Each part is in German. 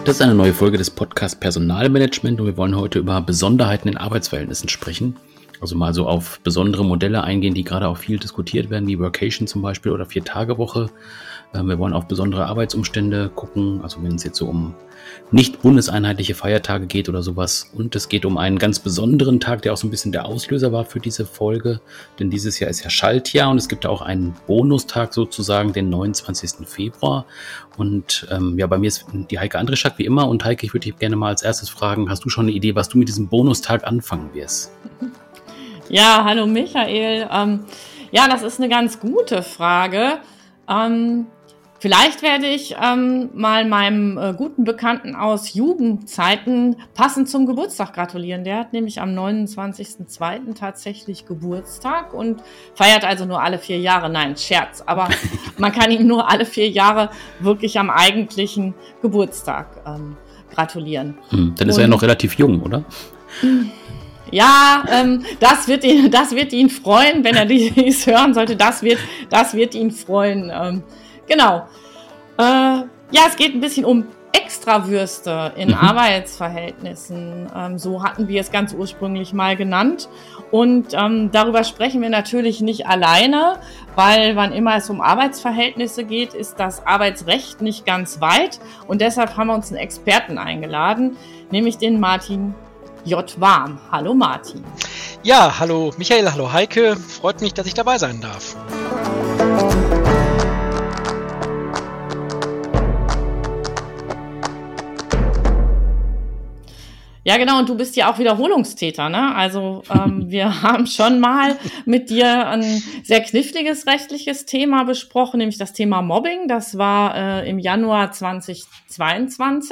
Das ist eine neue Folge des Podcasts Personalmanagement und wir wollen heute über Besonderheiten in Arbeitsverhältnissen sprechen. Also mal so auf besondere Modelle eingehen, die gerade auch viel diskutiert werden, wie Workation zum Beispiel oder 4-Tage-Woche. Wir wollen auf besondere Arbeitsumstände gucken, also wenn es jetzt so um nicht bundeseinheitliche Feiertage geht oder sowas. Und es geht um einen ganz besonderen Tag, der auch so ein bisschen der Auslöser war für diese Folge. Denn dieses Jahr ist ja Schaltjahr und es gibt auch einen Bonustag sozusagen, den 29. Februar. Und bei mir ist die Heike Andrischak wie immer. Und Heike, ich würde dich gerne mal als erstes fragen, hast du schon eine Idee, was du mit diesem Bonustag anfangen wirst? Ja, hallo Michael. Das ist eine ganz gute Frage. Vielleicht werde ich mal meinem guten Bekannten aus Jugendzeiten passend zum Geburtstag gratulieren. Der hat nämlich am 29.02. tatsächlich Geburtstag und feiert also nur alle 4 Jahre. Nein, Scherz. Aber man kann ihm nur alle 4 Jahre wirklich am eigentlichen Geburtstag gratulieren. Dann ist er ja noch relativ jung, oder? Ja, das wird ihn freuen, wenn er dies hören sollte. Das wird ihn freuen. Genau. Es geht ein bisschen um Extrawürste in Arbeitsverhältnissen. So hatten wir es ganz ursprünglich mal genannt. Und darüber sprechen wir natürlich nicht alleine, weil wann immer es um Arbeitsverhältnisse geht, ist das Arbeitsrecht nicht ganz weit. Und deshalb haben wir uns einen Experten eingeladen, nämlich den Martin J. Warm. Hallo Martin. Ja, hallo Michael, hallo Heike. Freut mich, dass ich dabei sein darf. Ja, genau, und du bist ja auch Wiederholungstäter, ne? Also wir haben schon mal mit dir ein sehr kniffliges rechtliches Thema besprochen, nämlich das Thema Mobbing. Das war im Januar 2022.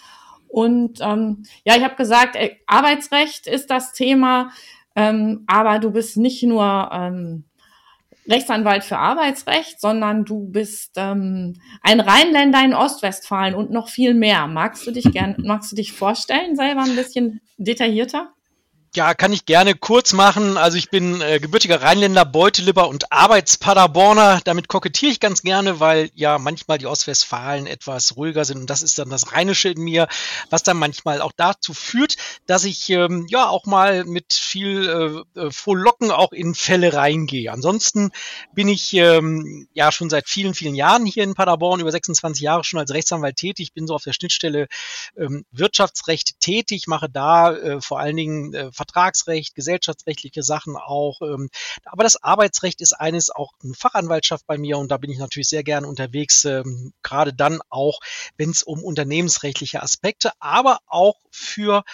Und ich habe gesagt, Arbeitsrecht ist das Thema, aber du bist nicht nur Rechtsanwalt für Arbeitsrecht, sondern du bist ein Rheinländer in Ostwestfalen und noch viel mehr. Magst du dich vorstellen, selber ein bisschen detaillierter? Ja, kann ich gerne kurz machen. Also ich bin gebürtiger Rheinländer, Beutelipper und Arbeitspaderborner. Damit kokettiere ich ganz gerne, weil ja manchmal die Ostwestfalen etwas ruhiger sind. Und das ist dann das Rheinische in mir, was dann manchmal auch dazu führt, dass ich auch mal mit viel Frohlocken auch in Fälle reingehe. Ansonsten bin ich schon seit vielen, vielen Jahren hier in Paderborn, über 26 Jahre schon als Rechtsanwalt tätig. Bin so auf der Schnittstelle Wirtschaftsrecht tätig, mache da vor allen Dingen Vertragsrecht, gesellschaftsrechtliche Sachen auch. Aber das Arbeitsrecht ist auch eine Fachanwaltschaft bei mir und da bin ich natürlich sehr gerne unterwegs, gerade dann auch, wenn es um unternehmensrechtliche Aspekte, aber auch für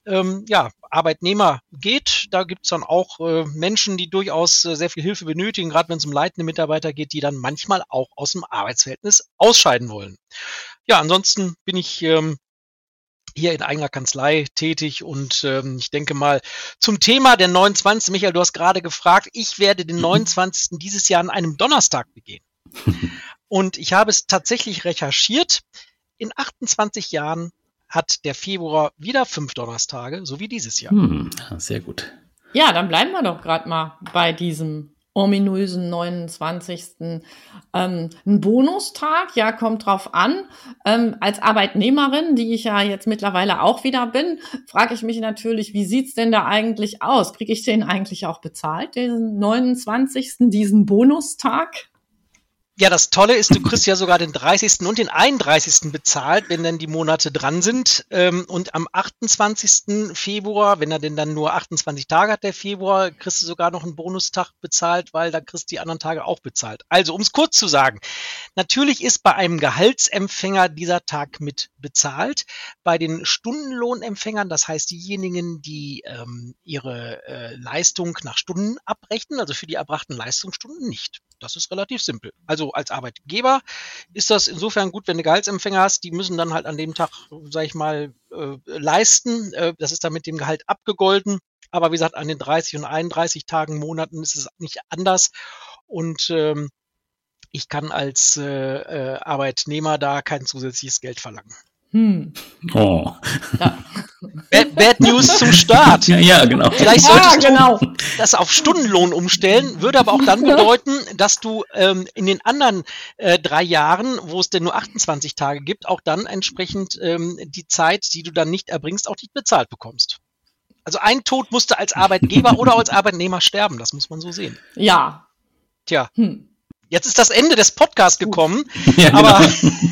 Arbeitnehmer geht. Da gibt es dann auch Menschen, die durchaus sehr viel Hilfe benötigen, gerade wenn es um leitende Mitarbeiter geht, die dann manchmal auch aus dem Arbeitsverhältnis ausscheiden wollen. Ja, ansonsten bin ich hier in eigener Kanzlei tätig und ich denke mal zum Thema der 29. Michael, du hast gerade gefragt, ich werde den 29. dieses Jahr an einem Donnerstag begehen. Und ich habe es tatsächlich recherchiert. In 28 Jahren hat der Februar wieder 5 Donnerstage, so wie dieses Jahr. Sehr gut. Ja, dann bleiben wir doch gerade mal bei diesem ominösen 29. Ein Bonustag, ja, kommt drauf an. Als Arbeitnehmerin, die ich ja jetzt mittlerweile auch wieder bin, frage ich mich natürlich, wie sieht's denn da eigentlich aus? Kriege ich den eigentlich auch bezahlt, diesen 29., diesen Bonustag? Ja, das Tolle ist, du kriegst ja sogar den 30. und den 31. bezahlt, wenn dann die Monate dran sind. Und am 28. Februar, wenn er denn dann nur 28 Tage hat, der Februar, kriegst du sogar noch einen Bonustag bezahlt, weil da kriegst du die anderen Tage auch bezahlt. Also, um es kurz zu sagen, natürlich ist bei einem Gehaltsempfänger dieser Tag mit bezahlt. Bei den Stundenlohnempfängern, das heißt diejenigen, die ihre Leistung nach Stunden abrechnen, also für die erbrachten Leistungsstunden nicht. Das ist relativ simpel. Also als Arbeitgeber ist das insofern gut, wenn du Gehaltsempfänger hast, die müssen dann halt an dem Tag, sage ich mal, leisten. Das ist dann mit dem Gehalt abgegolten. Aber wie gesagt, an den 30 und 31 Tagen, Monaten ist es nicht anders. Und ich kann als Arbeitnehmer da kein zusätzliches Geld verlangen. Oh. Bad News zum Start. Ja, genau. Vielleicht solltest du das auf Stundenlohn umstellen, würde aber auch dann bedeuten, dass du in den anderen 3 Jahren, wo es denn nur 28 Tage gibt, auch dann entsprechend die Zeit, die du dann nicht erbringst, auch nicht bezahlt bekommst. Also ein Tod musste als Arbeitgeber oder als Arbeitnehmer sterben, das muss man so sehen. Ja. Tja. Jetzt ist das Ende des Podcasts gekommen, Ja, genau. aber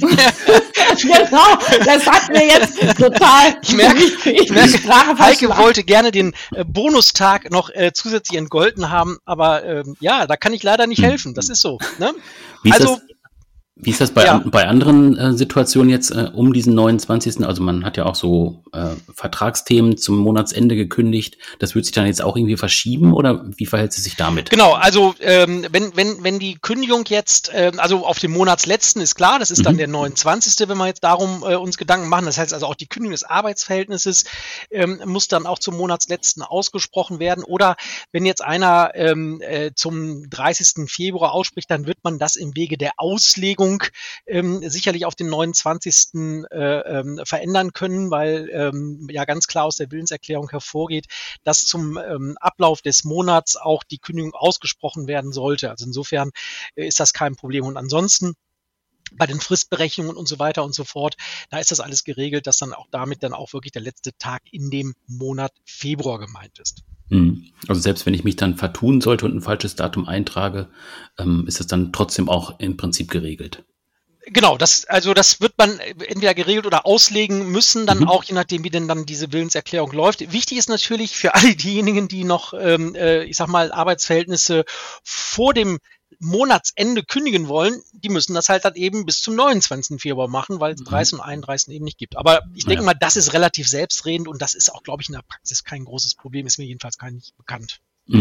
Genau, das hat mir jetzt total. ich merke, Heike wollte gerne den Bonustag noch zusätzlich entgolten haben, aber ja, da kann ich leider nicht helfen. Das ist so. Ne? Wie ist das bei anderen Situationen jetzt um diesen 29.? Also man hat ja auch so Vertragsthemen zum Monatsende gekündigt. Das wird sich dann jetzt auch irgendwie verschieben oder wie verhält es sich damit? Genau, also wenn die Kündigung jetzt, also auf dem Monatsletzten ist klar, das ist dann der 29., wenn wir jetzt darum uns Gedanken machen. Das heißt also auch die Kündigung des Arbeitsverhältnisses muss dann auch zum Monatsletzten ausgesprochen werden. Oder wenn jetzt einer zum 30. Februar ausspricht, dann wird man das im Wege der Auslegung sicherlich auf den 29. Verändern können, weil ja ganz klar aus der Willenserklärung hervorgeht, dass zum Ablauf des Monats auch die Kündigung ausgesprochen werden sollte. Also insofern ist das kein Problem. Und ansonsten bei den Fristberechnungen und so weiter und so fort, da ist das alles geregelt, dass dann auch damit dann auch wirklich der letzte Tag in dem Monat Februar gemeint ist. Also selbst wenn ich mich dann vertun sollte und ein falsches Datum eintrage, ist das dann trotzdem auch im Prinzip geregelt. Genau, das wird man entweder geregelt oder auslegen müssen, dann auch je nachdem, wie denn dann diese Willenserklärung läuft. Wichtig ist natürlich für alle diejenigen, die noch, ich sag mal, Arbeitsverhältnisse vor dem Monatsende kündigen wollen, die müssen das halt dann eben bis zum 29. Februar machen, weil es 30 und 31 eben nicht gibt. Aber ich denke mal, das ist relativ selbstredend und das ist auch, glaube ich, in der Praxis kein großes Problem, ist mir jedenfalls gar nicht bekannt.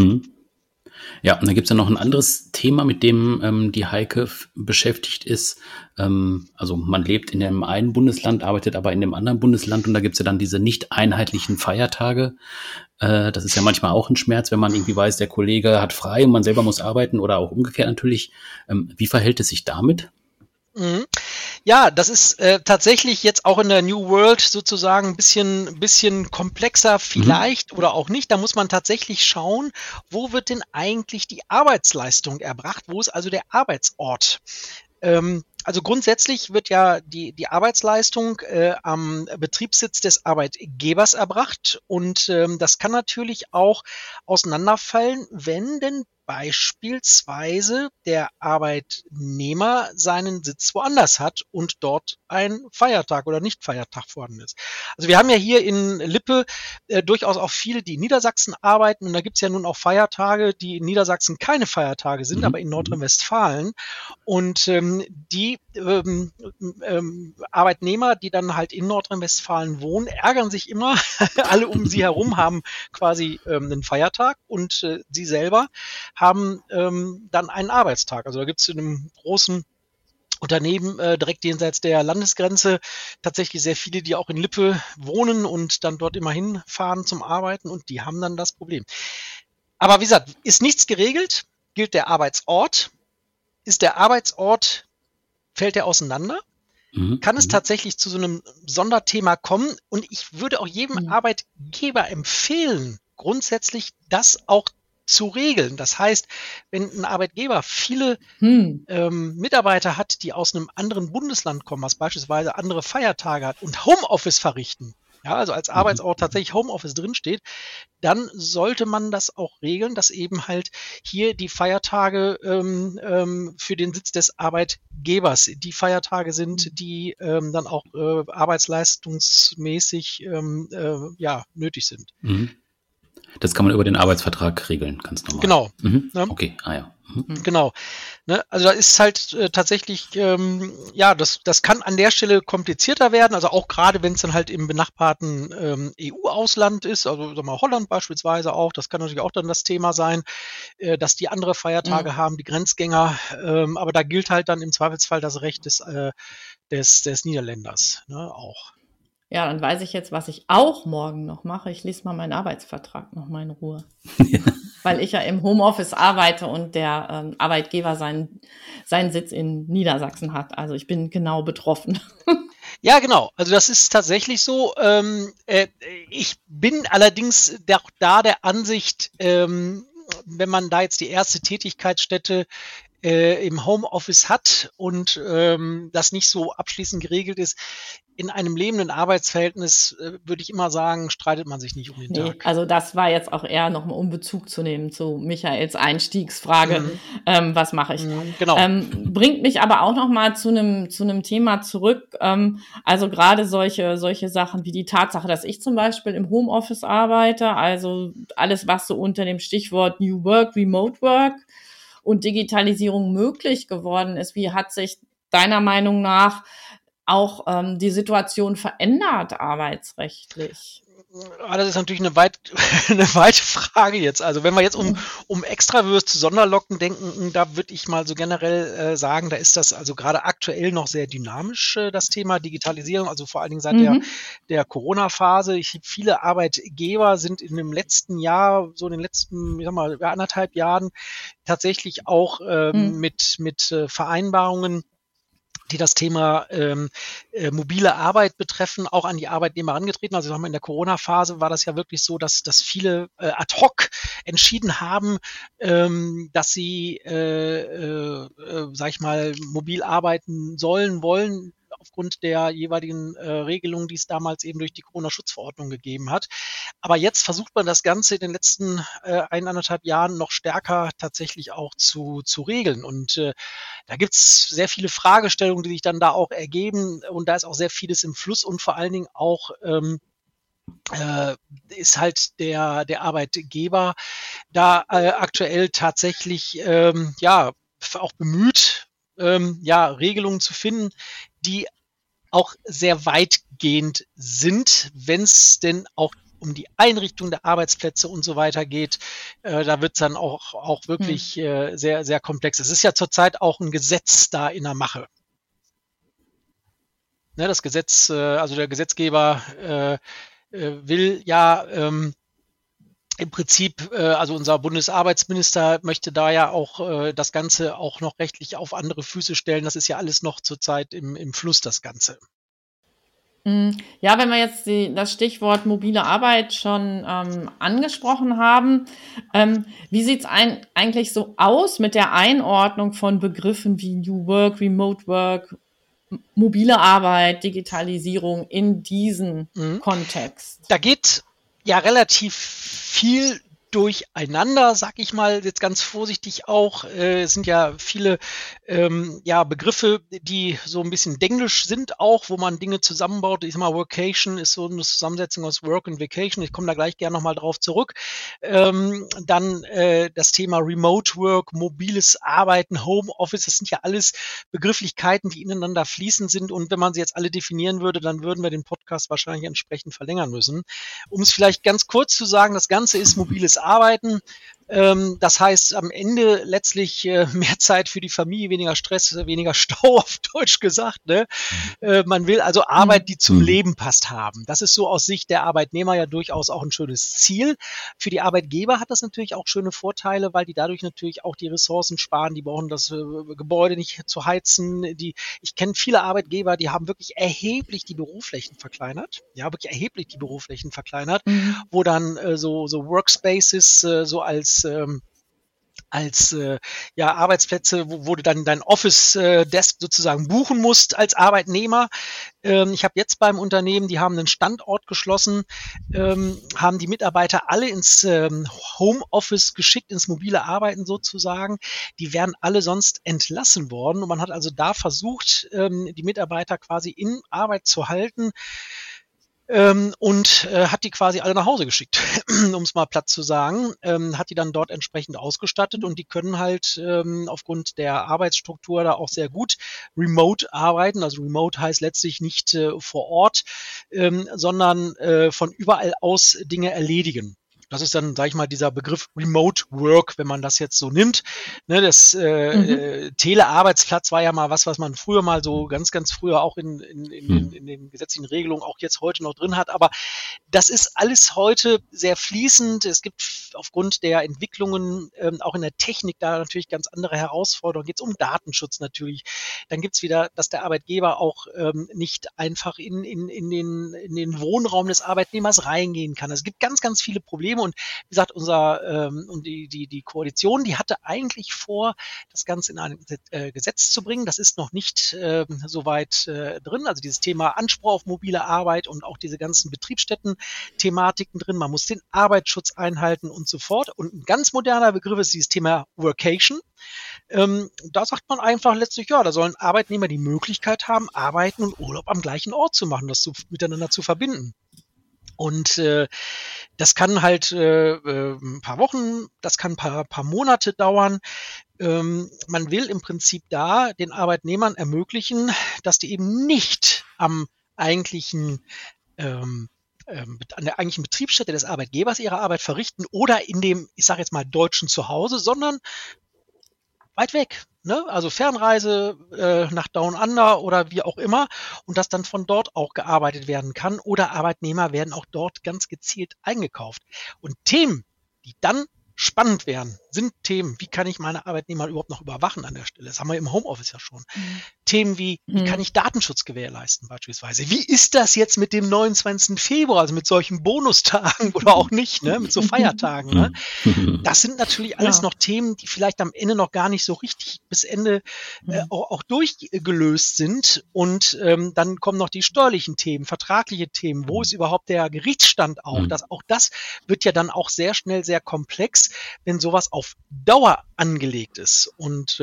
Ja, und dann gibt es ja noch ein anderes Thema, mit dem die Heike beschäftigt ist. Also man lebt in dem einen Bundesland, arbeitet aber in dem anderen Bundesland und da gibt es ja dann diese nicht einheitlichen Feiertage. Das ist ja manchmal auch ein Schmerz, wenn man irgendwie weiß, der Kollege hat frei und man selber muss arbeiten oder auch umgekehrt natürlich. Wie verhält es sich damit? Ja, das ist tatsächlich jetzt auch in der New World sozusagen ein bisschen komplexer vielleicht oder auch nicht. Da muss man tatsächlich schauen, wo wird denn eigentlich die Arbeitsleistung erbracht? Wo ist also der Arbeitsort? Also grundsätzlich wird ja die Arbeitsleistung am Betriebssitz des Arbeitgebers erbracht und das kann natürlich auch auseinanderfallen, wenn denn beispielsweise der Arbeitnehmer seinen Sitz woanders hat und dort ein Feiertag oder Nicht-Feiertag vorhanden ist. Also wir haben ja hier in Lippe durchaus auch viele, die in Niedersachsen arbeiten und da gibt es ja nun auch Feiertage, die in Niedersachsen keine Feiertage sind, aber in Nordrhein-Westfalen und die Arbeitnehmer, die dann halt in Nordrhein-Westfalen wohnen, ärgern sich immer, alle um sie herum haben quasi einen Feiertag und sie selber haben dann einen Arbeitstag. Also da gibt es in einem großen Unternehmen direkt jenseits der Landesgrenze tatsächlich sehr viele, die auch in Lippe wohnen und dann dort immer hinfahren zum Arbeiten und die haben dann das Problem. Aber wie gesagt, ist nichts geregelt, gilt der Arbeitsort. Ist der Arbeitsort, fällt der auseinander? Kann es tatsächlich zu so einem Sonderthema kommen? Und ich würde auch jedem Arbeitgeber empfehlen, grundsätzlich das auch zu regeln. Das heißt, wenn ein Arbeitgeber viele Mitarbeiter hat, die aus einem anderen Bundesland kommen, was beispielsweise andere Feiertage hat und Homeoffice verrichten, ja, also als Arbeitsort tatsächlich Homeoffice drinsteht, dann sollte man das auch regeln, dass eben halt hier die Feiertage für den Sitz des Arbeitgebers die Feiertage sind, die dann auch arbeitsleistungsmäßig nötig sind. Das kann man über den Arbeitsvertrag regeln, ganz normal. Genau. Ja. Okay, Genau. Ne? Also da ist halt tatsächlich, das kann an der Stelle komplizierter werden, also auch gerade wenn es dann halt im benachbarten EU-Ausland ist, also sag mal Holland beispielsweise auch, das kann natürlich auch dann das Thema sein, dass die andere Feiertage haben, die Grenzgänger, aber da gilt halt dann im Zweifelsfall das Recht des Niederländers, ne, auch. Ja, dann weiß ich jetzt, was ich auch morgen noch mache. Ich lese mal meinen Arbeitsvertrag noch mal in Ruhe. Weil ich ja im Homeoffice arbeite und der Arbeitgeber seinen Sitz in Niedersachsen hat. Also ich bin genau betroffen. Ja, genau. Also das ist tatsächlich so. Ich bin allerdings da der Ansicht, wenn man da jetzt die erste Tätigkeitsstätte im Homeoffice hat und das nicht so abschließend geregelt ist, in einem lebenden Arbeitsverhältnis würde ich immer sagen, streitet man sich nicht um den Tag. Also das war jetzt auch eher nochmal, um Bezug zu nehmen zu Michaels Einstiegsfrage, was mache ich? Genau. Bringt mich aber auch nochmal zu einem Thema zurück. Also gerade solche Sachen wie die Tatsache, dass ich zum Beispiel im Homeoffice arbeite, also alles, was so unter dem Stichwort New Work, Remote Work und Digitalisierung möglich geworden ist. Wie hat sich deiner Meinung nach auch die Situation verändert arbeitsrechtlich? Das ist natürlich eine weite Frage jetzt. Also wenn wir jetzt um Extrawürste, Sonderlocken denken, da würde ich mal so generell sagen, da ist das also gerade aktuell noch sehr dynamisch, das Thema Digitalisierung, also vor allen Dingen seit der Corona-Phase. Viele Arbeitgeber sind in dem letzten Jahr, so in den letzten, ich sag mal, 1,5 Jahren tatsächlich auch mit Vereinbarungen, die das Thema mobile Arbeit betreffen, auch an die Arbeitnehmer herangetreten. Also in der Corona-Phase war das ja wirklich so, dass viele ad hoc entschieden haben, dass sie, sag ich mal, mobil arbeiten wollen, aufgrund der jeweiligen Regelungen, die es damals eben durch die Corona-Schutzverordnung gegeben hat. Aber jetzt versucht man das Ganze in den letzten 1,5 Jahren noch stärker tatsächlich auch zu regeln. Und da gibt's sehr viele Fragestellungen, die sich dann da auch ergeben. Und da ist auch sehr vieles im Fluss und vor allen Dingen auch ist halt der Arbeitgeber da aktuell tatsächlich auch bemüht, Regelungen zu finden, die auch sehr weitgehend sind, wenn es denn auch um die Einrichtung der Arbeitsplätze und so weiter geht. Da wird es dann auch wirklich sehr, sehr komplex. Es ist ja zurzeit auch ein Gesetz da in der Mache. Ne, das Gesetz, also der Gesetzgeber will ja im Prinzip, also unser Bundesarbeitsminister möchte da ja auch das Ganze auch noch rechtlich auf andere Füße stellen. Das ist ja alles noch zurzeit im Fluss, das Ganze. Ja, wenn wir jetzt das Stichwort mobile Arbeit schon angesprochen haben, wie sieht's eigentlich so aus mit der Einordnung von Begriffen wie New Work, Remote Work, mobile Arbeit, Digitalisierung in diesen Kontext? Da geht ja relativ viel durcheinander, sag ich mal jetzt ganz vorsichtig auch. Es sind ja viele Begriffe, die so ein bisschen denglisch sind auch, wo man Dinge zusammenbaut. Ich sag mal, Workation ist so eine Zusammensetzung aus Work und Vacation. Ich komme da gleich gerne nochmal drauf zurück. Dann das Thema Remote Work, mobiles Arbeiten, Homeoffice, das sind ja alles Begrifflichkeiten, die ineinander fließend sind. Und wenn man sie jetzt alle definieren würde, dann würden wir den Podcast wahrscheinlich entsprechend verlängern müssen. Um es vielleicht ganz kurz zu sagen, das Ganze ist mobiles Arbeiten. Das heißt am Ende letztlich mehr Zeit für die Familie, weniger Stress, weniger Stau auf Deutsch gesagt. Ne? Man will also Arbeit, die zum Leben passt, haben. Das ist so aus Sicht der Arbeitnehmer ja durchaus auch ein schönes Ziel. Für die Arbeitgeber hat das natürlich auch schöne Vorteile, weil die dadurch natürlich auch die Ressourcen sparen. Die brauchen das Gebäude nicht zu heizen. Ich kenne viele Arbeitgeber, die haben wirklich erheblich die Büroflächen verkleinert. Ja, wirklich erheblich die Büroflächen verkleinert, wo dann so Workspaces so als Arbeitsplätze, wo du dann dein Office-Desk sozusagen buchen musst als Arbeitnehmer. Ich habe jetzt beim Unternehmen, die haben einen Standort geschlossen, haben die Mitarbeiter alle ins Homeoffice geschickt, ins mobile Arbeiten sozusagen. Die wären alle sonst entlassen worden und man hat also da versucht, die Mitarbeiter quasi in Arbeit zu halten. Und hat die quasi alle nach Hause geschickt, um es mal platt zu sagen, hat die dann dort entsprechend ausgestattet und die können halt aufgrund der Arbeitsstruktur da auch sehr gut remote arbeiten. Also remote heißt letztlich nicht vor Ort, sondern von überall aus Dinge erledigen. Das ist dann, sage ich mal, dieser Begriff Remote Work, wenn man das jetzt so nimmt. Ne, das Telearbeitsplatz war ja mal was man früher mal so ganz, ganz früher auch in den gesetzlichen Regelungen auch jetzt heute noch drin hat. Aber das ist alles heute sehr fließend. Es gibt aufgrund der Entwicklungen auch in der Technik da natürlich ganz andere Herausforderungen. Geht es um Datenschutz natürlich. Dann gibt es wieder, dass der Arbeitgeber auch nicht einfach in den Wohnraum des Arbeitnehmers reingehen kann. Also es gibt ganz, ganz viele Probleme und wie gesagt, die Koalition, die hatte eigentlich vor, das Ganze in ein Gesetz zu bringen. Das ist noch nicht so weit drin. Also dieses Thema Anspruch auf mobile Arbeit und auch diese ganzen Betriebsstätten-Thematiken drin. Man muss den Arbeitsschutz einhalten und so fort. Und ein ganz moderner Begriff ist dieses Thema Workation. Da sagt man einfach letztlich, ja, da sollen Arbeitnehmer die Möglichkeit haben, Arbeiten und Urlaub am gleichen Ort zu machen, das miteinander zu verbinden. Und das kann halt ein paar Wochen, das kann ein paar Monate dauern. Man will im Prinzip da den Arbeitnehmern ermöglichen, dass die eben nicht am eigentlichen an der eigentlichen Betriebsstätte des Arbeitgebers ihre Arbeit verrichten oder in dem, ich sage jetzt mal, deutschen Zuhause, sondern weit weg, ne? Also Fernreise nach Down Under oder wie auch immer und dass dann von dort auch gearbeitet werden kann oder Arbeitnehmer werden auch dort ganz gezielt eingekauft. Und Themen, die dann spannend werden, sind Themen, wie kann ich meine Arbeitnehmer überhaupt noch überwachen an der Stelle? Das haben wir im Homeoffice ja schon. Themen wie kann ich Datenschutz gewährleisten beispielsweise? Wie ist das jetzt mit dem 29. Februar, also mit solchen Bonustagen oder auch nicht, ne? Mit so Feiertagen? Ne? Das sind natürlich alles noch Themen, die vielleicht am Ende noch gar nicht so richtig bis Ende auch durchgelöst sind. Und dann kommen noch die steuerlichen Themen, vertragliche Themen. Wo ist überhaupt der Gerichtsstand auch? Auch das wird ja dann auch sehr schnell sehr komplex, wenn sowas auf Dauer angelegt ist. Und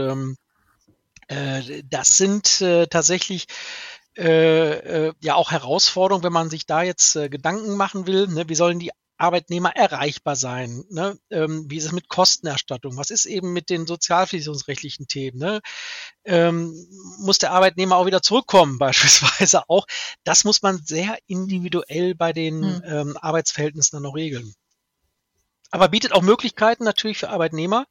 das sind tatsächlich ja auch Herausforderungen, wenn man sich da jetzt Gedanken machen will. Ne? Wie sollen die Arbeitnehmer erreichbar sein? Ne? Wie ist es mit Kostenerstattung? Was ist eben mit den sozialversicherungsrechtlichen Themen? Ne? Muss der Arbeitnehmer auch wieder zurückkommen beispielsweise auch? Das muss man sehr individuell bei den Arbeitsverhältnissen dann noch regeln. Aber bietet auch Möglichkeiten natürlich für Arbeitnehmer,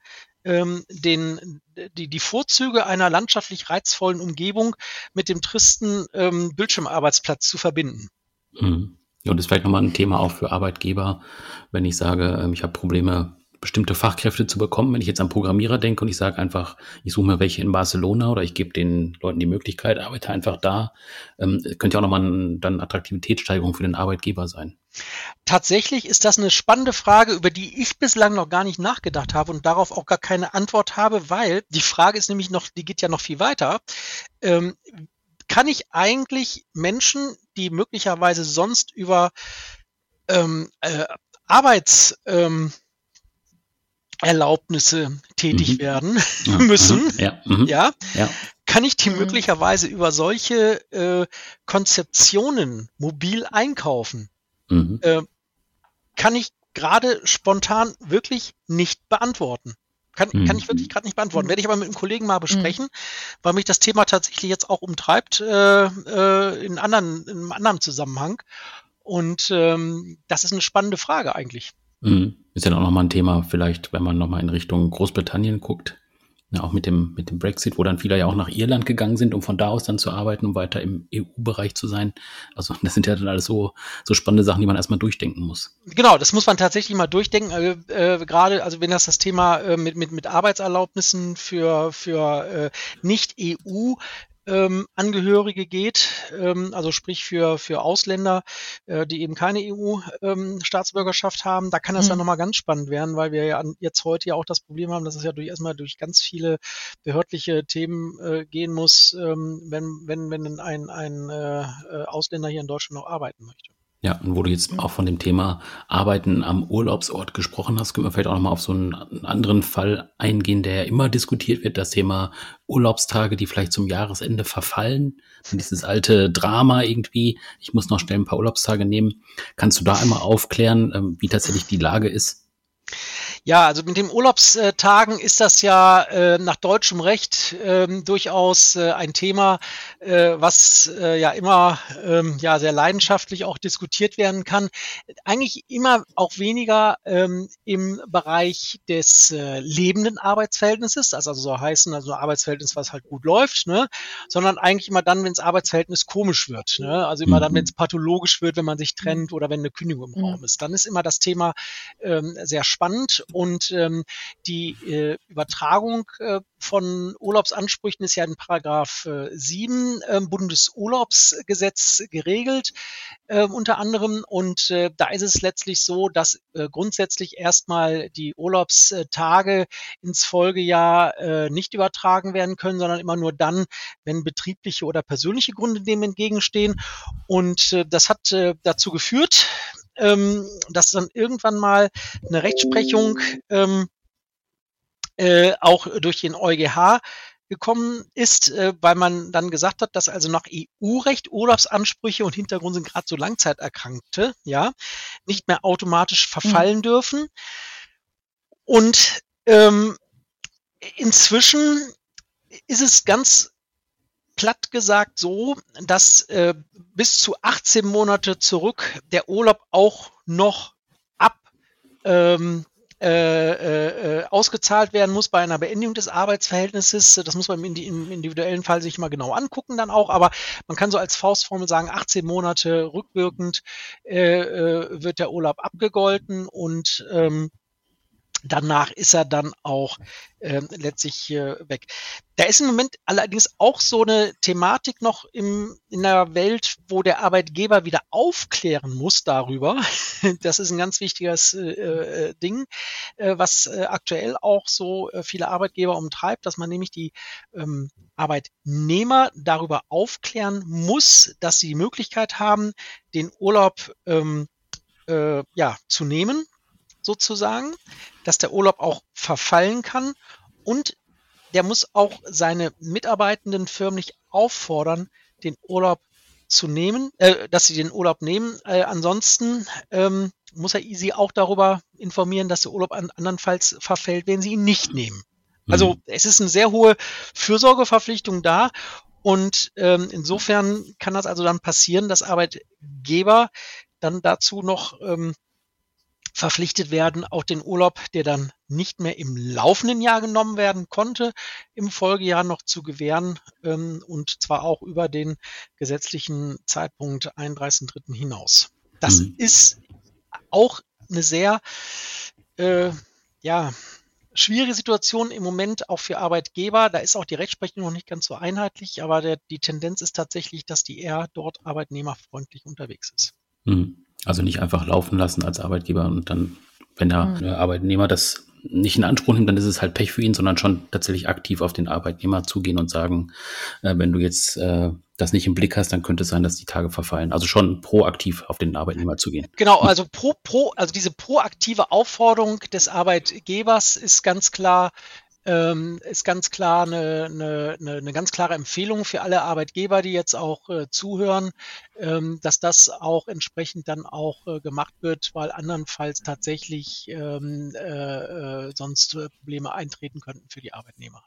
die Vorzüge einer landschaftlich reizvollen Umgebung mit dem tristen Bildschirmarbeitsplatz zu verbinden. Und das ist vielleicht nochmal ein Thema auch für Arbeitgeber, wenn ich sage, ich habe Probleme, bestimmte Fachkräfte zu bekommen. Wenn ich jetzt an Programmierer denke und ich sage einfach, ich suche mir welche in Barcelona oder ich gebe den Leuten die Möglichkeit, arbeite einfach da, könnte ja auch nochmal dann Attraktivitätssteigerung für den Arbeitgeber sein. Tatsächlich ist das eine spannende Frage, über die ich bislang noch gar nicht nachgedacht habe und darauf auch gar keine Antwort habe, weil die Frage ist nämlich noch, die geht ja noch viel weiter. Kann ich eigentlich Menschen, die möglicherweise sonst über Arbeitserlaubnisse tätig werden müssen, kann ich die möglicherweise über solche Konzeptionen mobil einkaufen? Kann ich gerade spontan wirklich nicht beantworten. Kann ich wirklich gerade nicht beantworten. Werde ich aber mit einem Kollegen mal besprechen, weil mich das Thema tatsächlich jetzt auch umtreibt in einem anderen Zusammenhang. Und das ist eine spannende Frage eigentlich. Ist ja auch nochmal ein Thema, vielleicht, wenn man nochmal in Richtung Großbritannien guckt, ja, auch mit dem Brexit, wo dann viele ja auch nach Irland gegangen sind, um von da aus dann zu arbeiten, um weiter im EU-Bereich zu sein. Also das sind ja dann alles so spannende Sachen, die man erstmal durchdenken muss. Genau, das muss man tatsächlich mal durchdenken. Gerade, also wenn das Thema mit Arbeitserlaubnissen für Nicht-EU Angehörige geht, also sprich für Ausländer, die eben keine EU-Staatsbürgerschaft haben, da kann das dann nochmal ganz spannend werden, weil wir ja jetzt heute ja auch das Problem haben, dass es ja erstmal durch ganz viele behördliche Themen gehen muss, wenn ein Ausländer hier in Deutschland noch arbeiten möchte. Ja, und wo du jetzt auch von dem Thema Arbeiten am Urlaubsort gesprochen hast, können wir vielleicht auch nochmal auf so einen anderen Fall eingehen, der ja immer diskutiert wird, das Thema Urlaubstage, die vielleicht zum Jahresende verfallen. Und dieses alte Drama irgendwie, ich muss noch schnell ein paar Urlaubstage nehmen. Kannst du da einmal aufklären, wie tatsächlich die Lage ist? Ja, also mit den Urlaubstagen ist das ja nach deutschem Recht durchaus ein Thema, was ja immer ja sehr leidenschaftlich auch diskutiert werden kann. Eigentlich immer auch weniger im Bereich des lebenden Arbeitsverhältnisses, also so heißen, also ein Arbeitsverhältnis, was halt gut läuft, ne? Sondern eigentlich immer dann, wenn das Arbeitsverhältnis komisch wird, ne? Also immer dann, wenn es pathologisch wird, wenn man sich trennt oder wenn eine Kündigung im Raum ist. Dann ist immer das Thema sehr spannend und die Übertragung von Urlaubsansprüchen ist ja in Paragraph 7 Bundesurlaubsgesetz geregelt, unter anderem. Und da ist es letztlich so, dass grundsätzlich erstmal die Urlaubstage ins Folgejahr nicht übertragen werden können, sondern immer nur dann, wenn betriebliche oder persönliche Gründe dem entgegenstehen. Und das hat dazu geführt, dass dann irgendwann mal eine Rechtsprechung auch durch den EuGH gekommen ist, weil man dann gesagt hat, dass also nach EU-Recht Urlaubsansprüche und Hintergrund sind gerade so Langzeiterkrankte, ja, nicht mehr automatisch verfallen dürfen. Und inzwischen ist es ganz platt gesagt so, dass bis zu 18 Monate zurück der Urlaub auch noch ausgezahlt werden muss bei einer Beendigung des Arbeitsverhältnisses. Das muss man im individuellen Fall sich mal genau angucken dann auch, aber man kann so als Faustformel sagen, 18 Monate rückwirkend wird der Urlaub abgegolten und danach ist er dann auch letztlich weg. Da ist im Moment allerdings auch so eine Thematik noch in der Welt, wo der Arbeitgeber wieder aufklären muss darüber. Das ist ein ganz wichtiges Ding, was aktuell auch so viele Arbeitgeber umtreibt, dass man nämlich die Arbeitnehmer darüber aufklären muss, dass sie die Möglichkeit haben, den Urlaub zu nehmen, sozusagen, dass der Urlaub auch verfallen kann und der muss auch seine Mitarbeitenden förmlich auffordern, den Urlaub zu nehmen, dass sie den Urlaub nehmen. Ansonsten muss er sie auch darüber informieren, dass der Urlaub andernfalls verfällt, wenn sie ihn nicht nehmen. Also es ist eine sehr hohe Fürsorgeverpflichtung da und insofern kann das also dann passieren, dass Arbeitgeber dann dazu noch verpflichtet werden, auch den Urlaub, der dann nicht mehr im laufenden Jahr genommen werden konnte, im Folgejahr noch zu gewähren und zwar auch über den gesetzlichen Zeitpunkt 31.3. hinaus. Das ist auch eine sehr schwierige Situation im Moment auch für Arbeitgeber. Da ist auch die Rechtsprechung noch nicht ganz so einheitlich, aber die Tendenz ist tatsächlich, dass die eher dort arbeitnehmerfreundlich unterwegs ist. Also nicht einfach laufen lassen als Arbeitgeber und dann, wenn der Arbeitnehmer das nicht in Anspruch nimmt, dann ist es halt Pech für ihn, sondern schon tatsächlich aktiv auf den Arbeitnehmer zugehen und sagen, wenn du jetzt das nicht im Blick hast, dann könnte es sein, dass die Tage verfallen. Also schon proaktiv auf den Arbeitnehmer zugehen. Genau, also also diese proaktive Aufforderung des Arbeitgebers ist ganz klar eine ganz klare Empfehlung für alle Arbeitgeber, die jetzt auch zuhören, dass das auch entsprechend dann auch gemacht wird, weil andernfalls tatsächlich sonst Probleme eintreten könnten für die Arbeitgeber,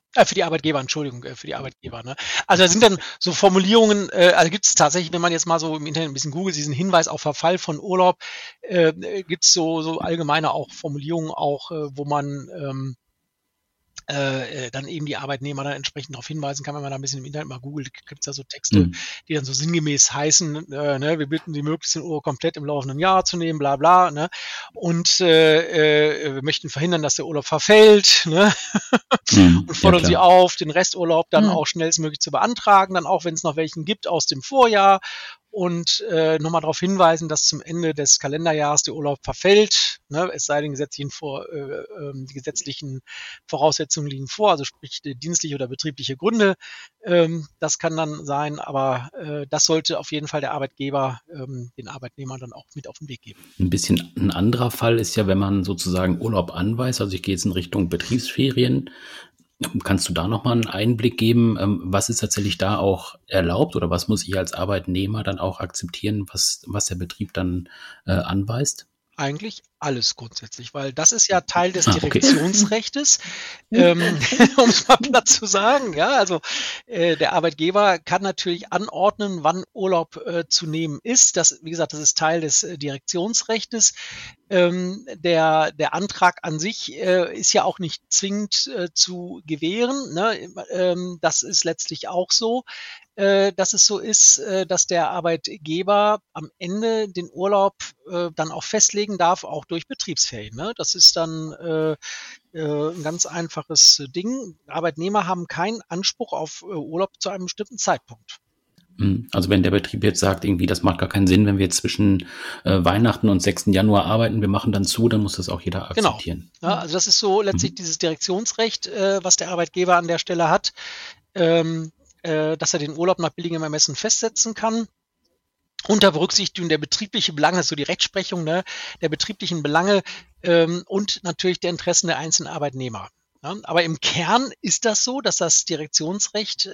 ne? Also da sind dann so Formulierungen, also gibt es tatsächlich, wenn man jetzt mal so im Internet ein bisschen googelt, diesen Hinweis auf Verfall von Urlaub, gibt es so allgemeine auch Formulierungen auch, wo man dann eben die Arbeitnehmer dann entsprechend darauf hinweisen kann, wenn man da ein bisschen im Internet mal googelt, gibt es da so Texte, die dann so sinngemäß heißen, wir bitten Sie möglichst den Urlaub komplett im laufenden Jahr zu nehmen, bla bla, ne? Und wir möchten verhindern, dass der Urlaub verfällt, ne? Und fordern Sie auf, den Resturlaub dann auch schnellstmöglich zu beantragen, dann auch, wenn es noch welchen gibt aus dem Vorjahr. Und nochmal darauf hinweisen, dass zum Ende des Kalenderjahres der Urlaub verfällt, ne, es sei denn, die gesetzlichen Voraussetzungen liegen vor, also sprich dienstliche oder betriebliche Gründe. Das kann dann sein, aber das sollte auf jeden Fall der Arbeitgeber den Arbeitnehmern dann auch mit auf den Weg geben. Ein bisschen ein anderer Fall ist ja, wenn man sozusagen Urlaub anweist, also ich gehe jetzt in Richtung Betriebsferien. Kannst du da nochmal einen Einblick geben, was ist tatsächlich da auch erlaubt oder was muss ich als Arbeitnehmer dann auch akzeptieren, was der Betrieb dann anweist? Eigentlich alles grundsätzlich, weil das ist ja Teil des Okay. Direktionsrechtes, um es mal platt zu sagen. Ja, also der Arbeitgeber kann natürlich anordnen, wann Urlaub zu nehmen ist. Das, wie gesagt, das ist Teil des Direktionsrechtes. Der Antrag an sich ist ja auch nicht zwingend zu gewähren. Ne? Das ist letztlich auch so, dass es so ist, dass der Arbeitgeber am Ende den Urlaub dann auch festlegen darf, auch durch Betriebsferien. Ne? Das ist dann ein ganz einfaches Ding. Arbeitnehmer haben keinen Anspruch auf Urlaub zu einem bestimmten Zeitpunkt. Also wenn der Betrieb jetzt sagt, irgendwie, das macht gar keinen Sinn, wenn wir jetzt zwischen Weihnachten und 6. Januar arbeiten, wir machen dann zu, dann muss das auch jeder akzeptieren. Genau. Ja, also das ist so letztlich dieses Direktionsrecht, was der Arbeitgeber an der Stelle hat, dass er den Urlaub nach billigem Ermessen festsetzen kann. Unter Berücksichtigung der betrieblichen Belange, das ist so die Rechtsprechung, ne, der betrieblichen Belange und natürlich der Interessen der einzelnen Arbeitnehmer. Ja, aber im Kern ist das so, dass das Direktionsrecht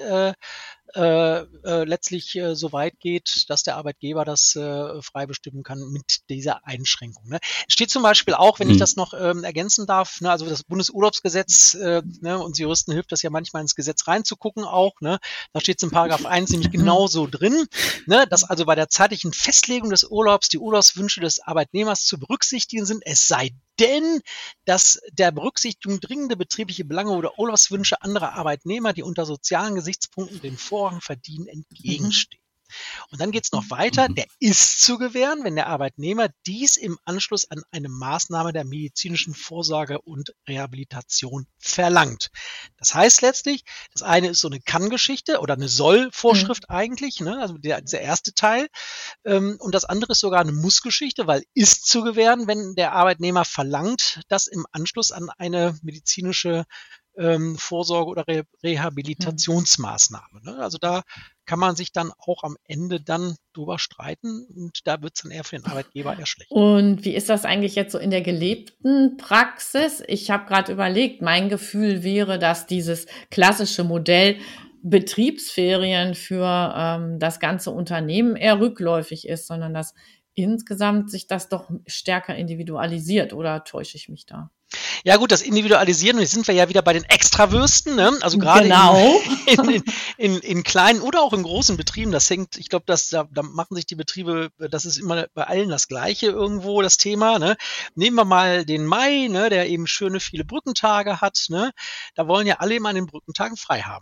letztlich so weit geht, dass der Arbeitgeber das frei bestimmen kann mit dieser Einschränkung. Ne? Steht zum Beispiel auch, wenn ich das noch ergänzen darf, ne, also das Bundesurlaubsgesetz, ne, uns Juristen hilft das ja manchmal ins Gesetz reinzugucken auch, ne, da steht es in Paragraph 1 nämlich genauso drin, ne, dass also bei der zeitlichen Festlegung des Urlaubs die Urlaubswünsche des Arbeitnehmers zu berücksichtigen sind, es sei denn, dass der Berücksichtigung dringende betriebliche Belange oder Urlaubswünsche anderer Arbeitnehmer, die unter sozialen Gesichtspunkten den Vorrang verdienen, entgegenstehen. Und dann geht es noch weiter, der ist zu gewähren, wenn der Arbeitnehmer dies im Anschluss an eine Maßnahme der medizinischen Vorsorge und Rehabilitation verlangt. Das heißt letztlich, das eine ist so eine Kann-Geschichte oder eine Soll-Vorschrift eigentlich, ne? Also dieser erste Teil. Und das andere ist sogar eine Muss-Geschichte, weil ist zu gewähren, wenn der Arbeitnehmer verlangt, dass im Anschluss an eine medizinische Vorsorge oder Rehabilitationsmaßnahme. Ne? Also da kann man sich dann auch am Ende dann drüber streiten und da wird es dann eher für den Arbeitgeber eher schlecht. Und wie ist das eigentlich jetzt so in der gelebten Praxis? Ich habe gerade überlegt, mein Gefühl wäre, dass dieses klassische Modell Betriebsferien für das ganze Unternehmen eher rückläufig ist, sondern dass insgesamt sich das doch stärker individualisiert, oder täusche ich mich da? Ja gut, das Individualisieren, jetzt sind wir ja wieder bei den Extrawürsten, ne? Also gerade Genau. in kleinen oder auch in großen Betrieben, das hängt, ich glaube, da machen sich die Betriebe, das ist immer bei allen das Gleiche irgendwo, das Thema, ne? Nehmen wir mal den Mai, ne, der eben schöne viele Brückentage hat, ne? Da wollen ja alle immer an den Brückentagen frei haben.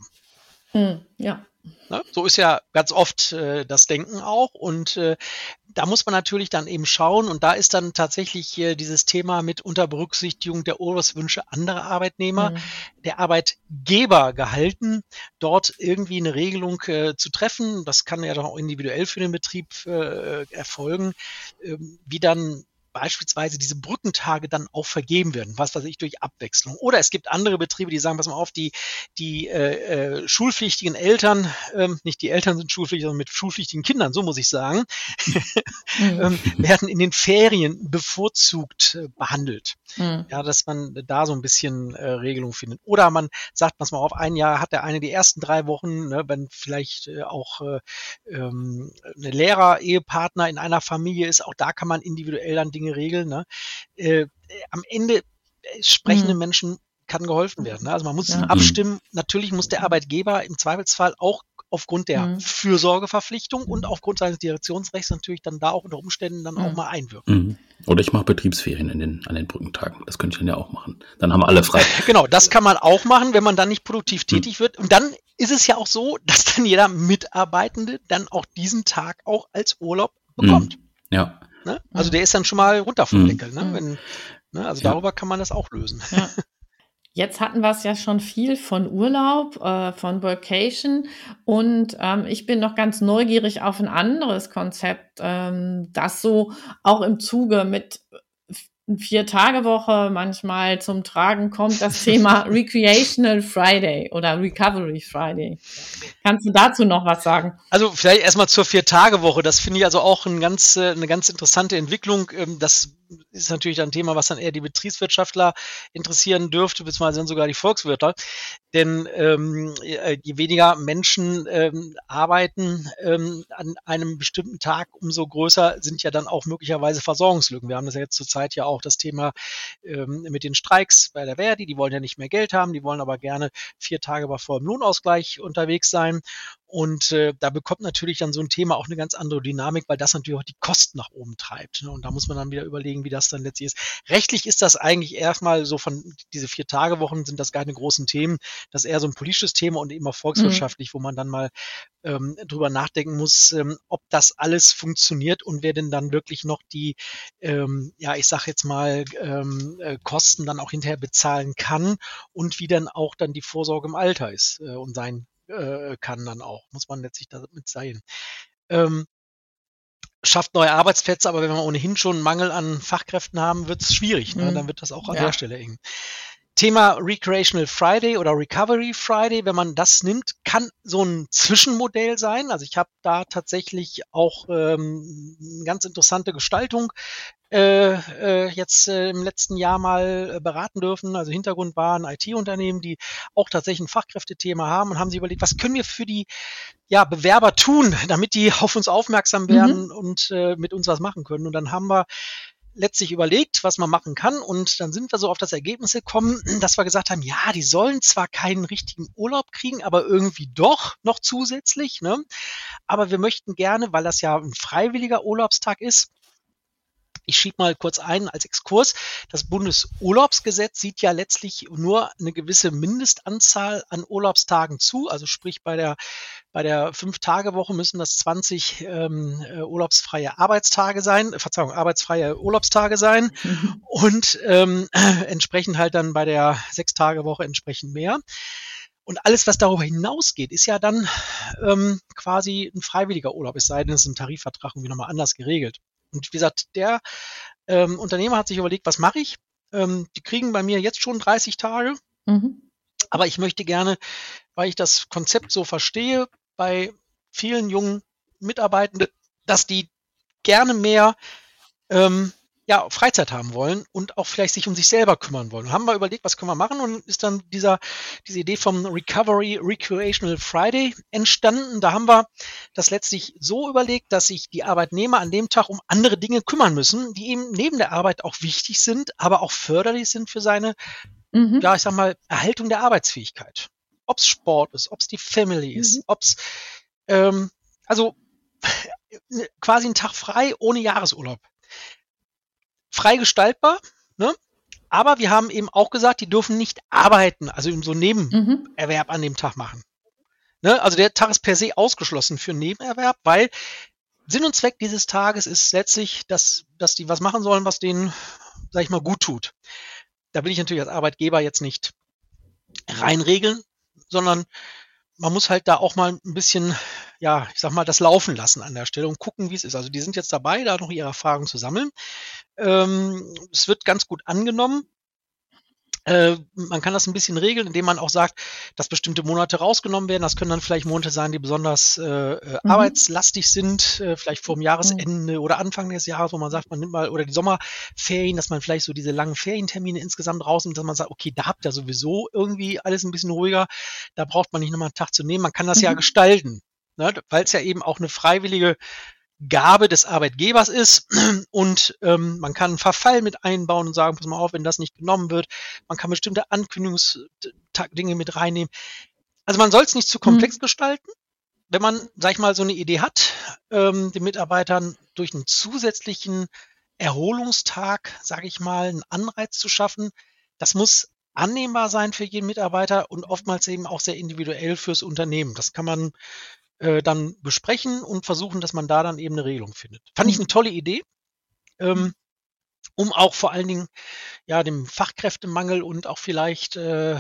Ja. Ne? So ist ja ganz oft das Denken auch und da muss man natürlich dann eben schauen und da ist dann tatsächlich dieses Thema mit unter Berücksichtigung der Urlaubswünsche anderer Arbeitnehmer, der Arbeitgeber gehalten, dort irgendwie eine Regelung zu treffen. Das kann ja dann auch individuell für den Betrieb erfolgen, wie dann beispielsweise diese Brückentage dann auch vergeben werden, was weiß ich, durch Abwechslung. Oder es gibt andere Betriebe, die sagen, pass mal auf, die schulpflichtigen Eltern, nicht die Eltern sind schulpflichtig, sondern mit schulpflichtigen Kindern, so muss ich sagen, werden in den Ferien bevorzugt behandelt. Ja, dass man da so ein bisschen Regelung findet. Oder man sagt, pass mal auf, ein Jahr hat der eine die ersten 3 Wochen, ne, wenn vielleicht auch eine Lehrer-Ehepartner in einer Familie ist, auch da kann man individuell dann Dinge regeln. Ne? Am Ende sprechende Menschen kann geholfen werden. Ne? Also man muss abstimmen. Natürlich muss der Arbeitgeber im Zweifelsfall auch aufgrund der Fürsorgeverpflichtung und aufgrund seines Direktionsrechts natürlich dann da auch unter Umständen dann auch mal einwirken. Oder ich mache Betriebsferien an den Brückentagen. Das könnte ich dann ja auch machen. Dann haben alle frei. Genau, das kann man auch machen, wenn man dann nicht produktiv tätig wird. Und dann ist es ja auch so, dass dann jeder Mitarbeitende dann auch diesen Tag auch als Urlaub bekommt. Ja. Ne? Also der ist dann schon mal runter vom Deckel. Ne? Also darüber kann man das auch lösen. Ja. Jetzt hatten wir es ja schon viel von Urlaub, von Workation und ich bin noch ganz neugierig auf ein anderes Konzept, das so auch im Zuge mit 4-Tage-Woche manchmal zum Tragen kommt, das Thema Recreational Friday oder Recovery Friday. Kannst du dazu noch was sagen? Also vielleicht erstmal zur 4-Tage-Woche. Das finde ich also auch eine ganz interessante Entwicklung. Das ist natürlich ein Thema, was dann eher die Betriebswirtschaftler interessieren dürfte, beziehungsweise dann sogar die Volkswirte. Denn je weniger Menschen arbeiten an einem bestimmten Tag, umso größer sind ja dann auch möglicherweise Versorgungslücken. Wir haben das ja jetzt zurzeit ja auch das Thema mit den Streiks bei der Verdi. Die wollen ja nicht mehr Geld haben, die wollen aber gerne 4 Tage bei vollem Lohnausgleich unterwegs sein. Und da bekommt natürlich dann so ein Thema auch eine ganz andere Dynamik, weil das natürlich auch die Kosten nach oben treibt. Ne? Und da muss man dann wieder überlegen, wie das dann letztlich ist. Rechtlich ist das eigentlich erstmal so diese 4-Tage-Wochen sind das keine großen Themen. Das ist eher so ein politisches Thema und eben auch volkswirtschaftlich, wo man dann mal drüber nachdenken muss, ob das alles funktioniert und wer denn dann wirklich noch die, ich sag jetzt mal, Kosten dann auch hinterher bezahlen kann und wie dann auch dann die Vorsorge im Alter ist und sein kann dann auch, muss man letztlich damit sein. Schafft neue Arbeitsplätze, aber wenn wir ohnehin schon einen Mangel an Fachkräften haben, wird es schwierig. Ne? Dann wird das auch an der Stelle eng. Thema Recreational Friday oder Recovery Friday, wenn man das nimmt, kann so ein Zwischenmodell sein. Also ich habe da tatsächlich auch eine ganz interessante Gestaltung jetzt im letzten Jahr mal beraten dürfen. Also Hintergrund waren IT-Unternehmen, die auch tatsächlich ein Fachkräftethema haben und haben sich überlegt, was können wir für die Bewerber tun, damit die auf uns aufmerksam werden und mit uns was machen können. Und dann haben wir letztlich überlegt, was man machen kann. Und dann sind wir so auf das Ergebnis gekommen, dass wir gesagt haben, ja, die sollen zwar keinen richtigen Urlaub kriegen, aber irgendwie doch noch zusätzlich. Ne? Aber wir möchten gerne, weil das ja ein freiwilliger Urlaubstag ist, ich schiebe mal kurz ein als Exkurs. Das Bundesurlaubsgesetz sieht ja letztlich nur eine gewisse Mindestanzahl an Urlaubstagen zu. Also sprich bei der 5-Tage-Woche müssen das 20 urlaubsfreie Arbeitstage sein, arbeitsfreie Urlaubstage sein und entsprechend halt dann bei der 6-Tage-Woche entsprechend mehr. Und alles, was darüber hinausgeht, ist ja dann quasi ein freiwilliger Urlaub, es sei denn, es ist im Tarifvertrag irgendwie nochmal anders geregelt. Und wie gesagt, der Unternehmer hat sich überlegt, was mache ich? Die kriegen bei mir jetzt schon 30 Tage, aber ich möchte gerne, weil ich das Konzept so verstehe, bei vielen jungen Mitarbeitenden, dass die gerne mehr Freizeit haben wollen und auch vielleicht sich um sich selber kümmern wollen. Und haben wir überlegt, was können wir machen, und ist dann diese Idee vom Recovery Recreational Friday entstanden. Da haben wir das letztlich so überlegt, dass sich die Arbeitnehmer an dem Tag um andere Dinge kümmern müssen, die eben neben der Arbeit auch wichtig sind, aber auch förderlich sind für seine, Erhaltung der Arbeitsfähigkeit. Ob es Sport ist, ob es die Family ist, ob es quasi ein Tag frei ohne Jahresurlaub. Frei gestaltbar, ne? Aber wir haben eben auch gesagt, die dürfen nicht arbeiten, also so einen Nebenerwerb an dem Tag machen. Ne? Also der Tag ist per se ausgeschlossen für einen Nebenerwerb, weil Sinn und Zweck dieses Tages ist letztlich, dass die was machen sollen, was denen, sag ich mal, gut tut. Da will ich natürlich als Arbeitgeber jetzt nicht reinregeln, sondern man muss halt da auch mal ein bisschen, das laufen lassen an der Stelle und gucken, wie es ist. Also die sind jetzt dabei, da noch ihre Erfahrungen zu sammeln. Es wird ganz gut angenommen. Man kann das ein bisschen regeln, indem man auch sagt, dass bestimmte Monate rausgenommen werden. Das können dann vielleicht Monate sein, die besonders arbeitslastig sind, vielleicht vor dem Jahresende oder Anfang des Jahres, wo man sagt, man nimmt mal, oder die Sommerferien, dass man vielleicht so diese langen Ferientermine insgesamt rausnimmt, dass man sagt, okay, da habt ihr sowieso irgendwie alles ein bisschen ruhiger, da braucht man nicht nochmal einen Tag zu nehmen. Man kann das ja gestalten, ne? Weil es ja eben auch eine freiwillige Gabe des Arbeitgebers ist, und man kann einen Verfall mit einbauen und sagen, pass mal auf, wenn das nicht genommen wird. Man kann bestimmte Ankündigungsdinge mit reinnehmen. Also man soll es nicht zu komplex gestalten. Wenn man, sag ich mal, so eine Idee hat, den Mitarbeitern durch einen zusätzlichen Erholungstag, sage ich mal, einen Anreiz zu schaffen, das muss annehmbar sein für jeden Mitarbeiter und oftmals eben auch sehr individuell fürs Unternehmen. Das kann man dann besprechen und versuchen, dass man da dann eben eine Regelung findet. Fand ich eine tolle Idee, um auch vor allen Dingen dem Fachkräftemangel und auch vielleicht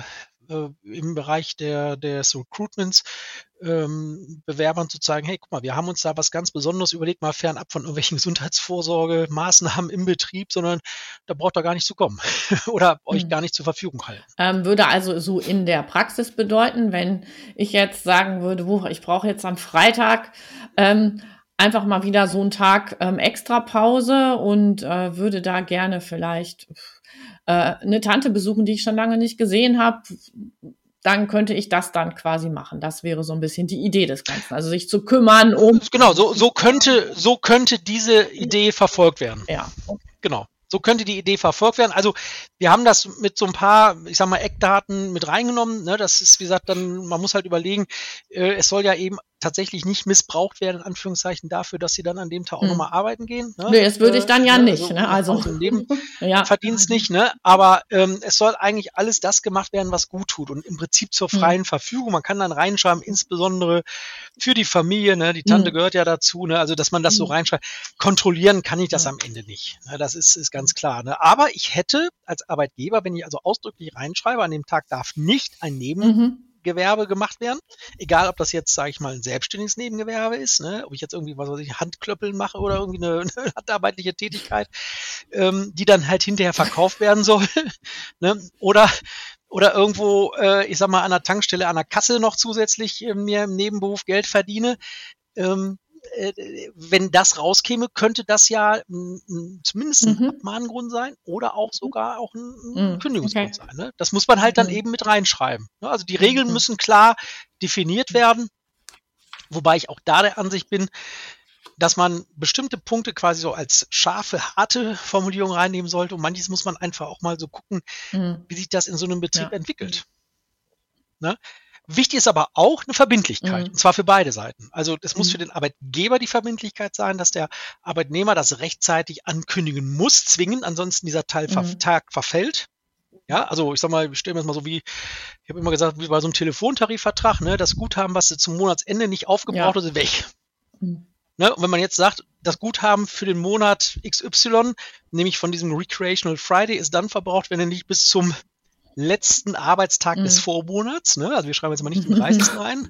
im Bereich des Recruitments Bewerbern zu zeigen, hey, guck mal, wir haben uns da was ganz Besonderes überlegt, mal fernab von irgendwelchen Gesundheitsvorsorgemaßnahmen im Betrieb, sondern da braucht ihr gar nicht zu kommen oder euch gar nicht zur Verfügung halten. Würde also so in der Praxis bedeuten, wenn ich jetzt sagen würde, ich brauche jetzt am Freitag einfach mal wieder so einen Tag extra Pause und würde da gerne vielleicht eine Tante besuchen, die ich schon lange nicht gesehen habe. Dann könnte ich das dann quasi machen. Das wäre so ein bisschen die Idee des Ganzen. Also sich zu kümmern um... Genau, so könnte diese Idee verfolgt werden. Ja, okay. Genau. So könnte die Idee verfolgt werden. Also wir haben das mit so ein paar, ich sag mal, Eckdaten mit reingenommen. Ne? Das ist, wie gesagt, dann, man muss halt überlegen, es soll ja eben tatsächlich nicht missbraucht werden, in Anführungszeichen, dafür, dass sie dann an dem Tag auch nochmal arbeiten gehen. Ne? Nee, das würde ich dann ja nicht. Ne? Also im Leben Verdienst nicht, ne? Aber es soll eigentlich alles das gemacht werden, was gut tut und im Prinzip zur freien Verfügung. Man kann dann reinschreiben, insbesondere für die Familie, ne? Die Tante gehört ja dazu, ne? Also dass man das so reinschreibt. Kontrollieren kann ich das am Ende nicht. Ne? Das ist ganz klar. Ne? Aber ich hätte als Arbeitgeber, wenn ich also ausdrücklich reinschreibe, an dem Tag darf nicht ein Nebengewerbe gemacht werden. Egal, ob das jetzt, sage ich mal, ein selbstständiges Nebengewerbe ist, ne? Ob ich jetzt irgendwie, was weiß ich, Handklöppeln mache oder irgendwie eine handarbeitliche Tätigkeit, die dann halt hinterher verkauft werden soll. Ne? Oder irgendwo, ich sag mal, an der Tankstelle, an der Kasse noch zusätzlich mir im Nebenberuf Geld verdiene. Wenn das rauskäme, könnte das ja zumindest ein Abmahngrund sein oder auch sogar auch ein Kündigungsgrund sein. Ne? Das muss man halt dann eben mit reinschreiben. Ne? Also die Regeln müssen klar definiert werden, wobei ich auch da der Ansicht bin, dass man bestimmte Punkte quasi so als scharfe, harte Formulierung reinnehmen sollte und manches muss man einfach auch mal so gucken, wie sich das in so einem Betrieb entwickelt. Ne? Wichtig ist aber auch eine Verbindlichkeit, und zwar für beide Seiten. Also es muss für den Arbeitgeber die Verbindlichkeit sein, dass der Arbeitnehmer das rechtzeitig ankündigen muss, zwingend, ansonsten dieser Tag verfällt. Ja, also ich sag mal, ich stelle mir das mal so wie, ich habe immer gesagt, wie bei so einem Telefontarifvertrag, ne, das Guthaben, was zum Monatsende nicht aufgebraucht ist weg. Ne, und wenn man jetzt sagt, das Guthaben für den Monat XY, nämlich von diesem Recreational Friday, ist dann verbraucht, wenn er nicht bis zum letzten Arbeitstag des Vormonats, ne? Also wir schreiben jetzt mal nicht den 30. rein,